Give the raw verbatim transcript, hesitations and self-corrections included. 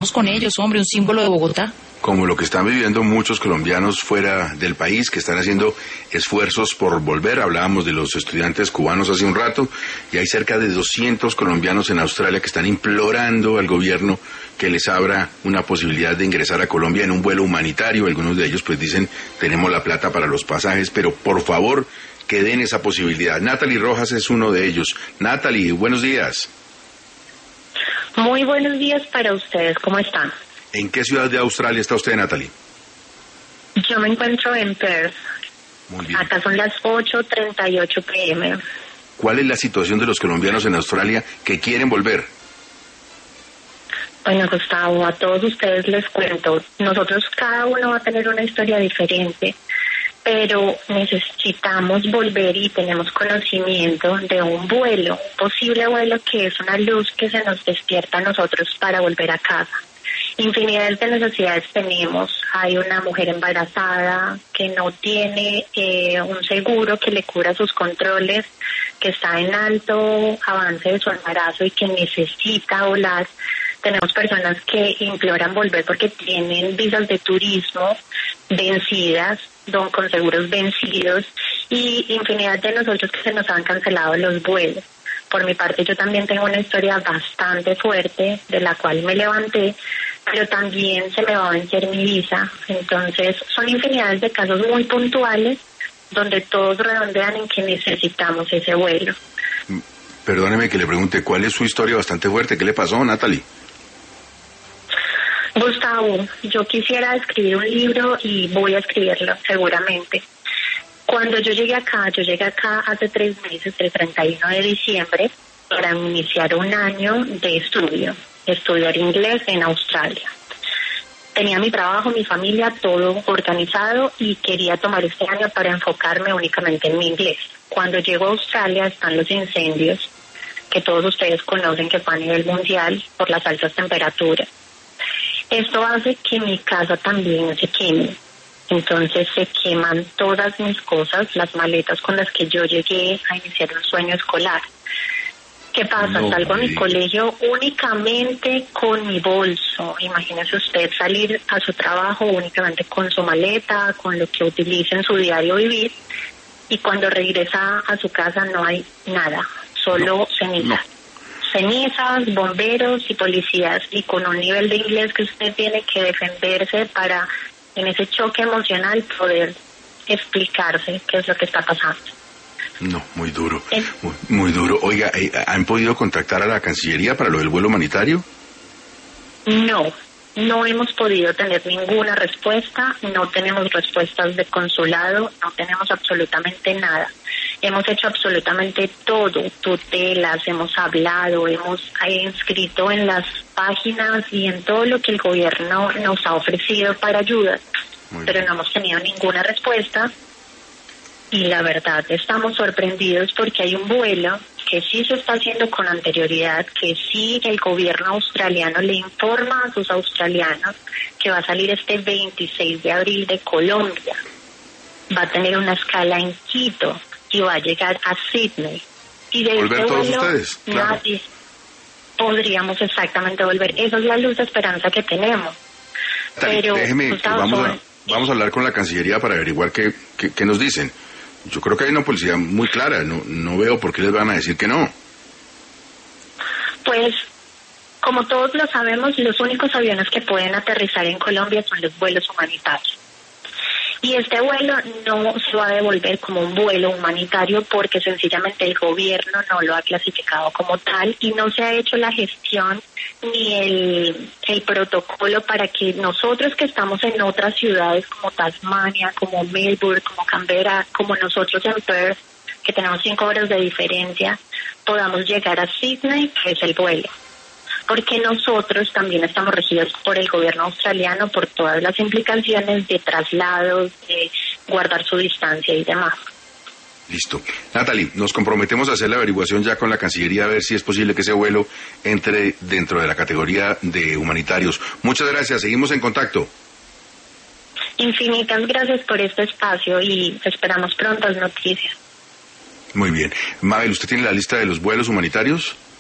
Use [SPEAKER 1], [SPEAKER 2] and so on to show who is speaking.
[SPEAKER 1] con ellos, hombre, un símbolo de Bogotá.
[SPEAKER 2] Como lo que están viviendo muchos colombianos fuera del país, que están haciendo esfuerzos por volver. Hablábamos de los estudiantes cubanos hace un rato, y hay cerca de doscientos colombianos en Australia que están implorando al gobierno que les abra una posibilidad de ingresar a Colombia en un vuelo humanitario. Algunos de ellos pues dicen, tenemos la plata para los pasajes, pero por favor, que den esa posibilidad. Natalie Rojas es uno de ellos. Natalie, buenos días.
[SPEAKER 3] Muy buenos días para ustedes, ¿cómo están?
[SPEAKER 2] ¿En qué ciudad de Australia está usted, Natalie?
[SPEAKER 3] Yo me encuentro en Perth.
[SPEAKER 2] Muy bien.
[SPEAKER 3] Acá son las ocho treinta y ocho pm.
[SPEAKER 2] ¿Cuál es la situación de los colombianos en Australia que quieren volver?
[SPEAKER 3] Bueno, Gustavo, a todos ustedes les cuento. Nosotros, cada uno va a tener una historia diferente, pero necesitamos volver y tenemos conocimiento de un vuelo, un posible vuelo que es una luz que se nos despierta a nosotros para volver a casa. Infinidad de necesidades tenemos. Hay una mujer embarazada que no tiene eh, un seguro que le cubra sus controles, que está en alto avance de su embarazo y que necesita volar. Tenemos personas que imploran volver porque tienen visas de turismo vencidas, don, con seguros vencidos, y infinidad de nosotros que se nos han cancelado los vuelos. Por mi parte, yo también tengo una historia bastante fuerte de la cual me levanté, pero también se me va a vencer mi visa. Entonces, son infinidades de casos muy puntuales donde todos redondean en que necesitamos ese vuelo.
[SPEAKER 2] Perdóneme que le pregunte, ¿cuál es su historia bastante fuerte? ¿Qué le pasó, Natalie?
[SPEAKER 3] Gustavo, yo quisiera escribir un libro y voy a escribirlo seguramente. Cuando yo llegué acá, yo llegué acá hace tres meses, el treinta y uno de diciembre, para iniciar un año de estudio, estudiar inglés en Australia. Tenía mi trabajo, mi familia, todo organizado y quería tomar este año para enfocarme únicamente en mi inglés. Cuando llego a Australia están los incendios, que todos ustedes conocen que fue a nivel mundial por las altas temperaturas. Esto hace que mi casa también se queme. Entonces se queman todas mis cosas, las maletas con las que yo llegué a iniciar un sueño escolar. ¿Qué pasa? No, Salgo a mi colegio únicamente con mi bolso. Imagínese usted salir a su trabajo únicamente con su maleta, con lo que utiliza en su diario vivir, y cuando regresa a su casa no hay nada, solo no, ceniza. No. Cenizas, bomberos y policías, y con un nivel de inglés que usted tiene que defenderse para, en ese choque emocional, poder explicarse qué es lo que está pasando.
[SPEAKER 2] No, muy duro, muy, muy duro. Oiga, ¿han podido contactar a la Cancillería para lo del vuelo humanitario?
[SPEAKER 3] No, no hemos podido tener ninguna respuesta, no tenemos respuestas de consulado, no tenemos absolutamente nada. Hemos hecho absolutamente todo, tutelas, hemos hablado, hemos inscrito en las páginas y en todo lo que el gobierno nos ha ofrecido para ayuda, pero no hemos tenido ninguna respuesta. Y la verdad, estamos sorprendidos porque hay un vuelo que sí se está haciendo con anterioridad, que sí el gobierno australiano le informa a sus australianos que va a salir este veintiséis de abril de Colombia. Va a tener una escala en Quito y va a llegar a Sydney. Y de
[SPEAKER 2] ¿Volver
[SPEAKER 3] este
[SPEAKER 2] todos
[SPEAKER 3] vuelo
[SPEAKER 2] ustedes? Claro.
[SPEAKER 3] nadie podríamos exactamente volver. Esa es la luz de esperanza que tenemos.
[SPEAKER 2] Dale,
[SPEAKER 3] Pero
[SPEAKER 2] déjeme,
[SPEAKER 3] Gustavo,
[SPEAKER 2] vamos, a, vamos a hablar con la Cancillería para averiguar qué, qué, qué nos dicen. Yo creo que hay una policía muy clara, no, no veo por qué les van a decir que no.
[SPEAKER 3] Pues, como todos lo sabemos, los únicos aviones que pueden aterrizar en Colombia son los vuelos humanitarios. Y este vuelo no se va a devolver como un vuelo humanitario porque sencillamente el gobierno no lo ha clasificado como tal y no se ha hecho la gestión ni el, el protocolo para que nosotros que estamos en otras ciudades como Tasmania, como Melbourne, como Canberra, como nosotros en Perth, que tenemos cinco horas de diferencia, podamos llegar a Sydney, que es el vuelo. Porque nosotros también estamos regidos por el gobierno australiano por todas las implicaciones de traslados, de guardar su distancia y demás.
[SPEAKER 2] Listo. Natalie, nos comprometemos a hacer la averiguación ya con la Cancillería a ver si es posible que ese vuelo entre dentro de la categoría de humanitarios. Muchas gracias, seguimos en contacto.
[SPEAKER 3] Infinitas gracias por este espacio y esperamos prontas noticias.
[SPEAKER 2] Muy bien. Mabel, ¿usted tiene la lista de los vuelos humanitarios?